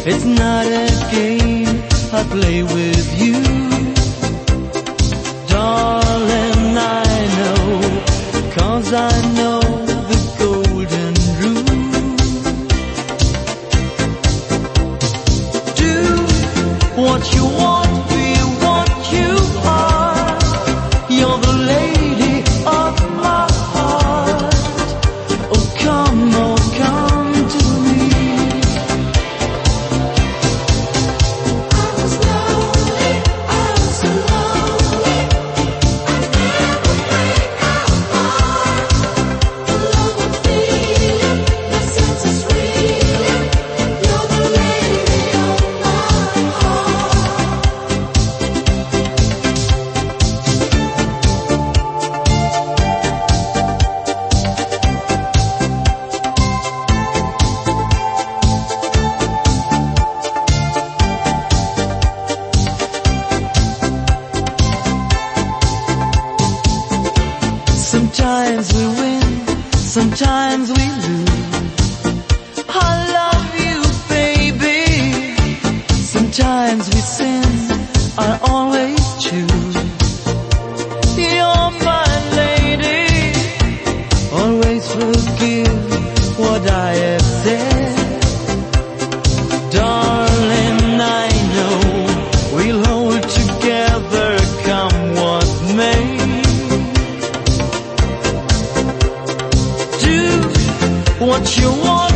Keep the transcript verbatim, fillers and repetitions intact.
It's not a game I play with you. Darling, I know, 'cause I know the golden rule. Do what you want, be what you are. You're the lady of my heart. Oh, come, oh, come to me. I was lonely, I was so lonely. I never break our heart. The love I'm feeling, the sense is real. You're the lady of my heart. Sometimes we win, sometimes we lose. I love you, baby. Sometimes we sin, I always choose. You're my lady, always forgive what I have said. Darling, I know we'll hold together come what may. Do what you want.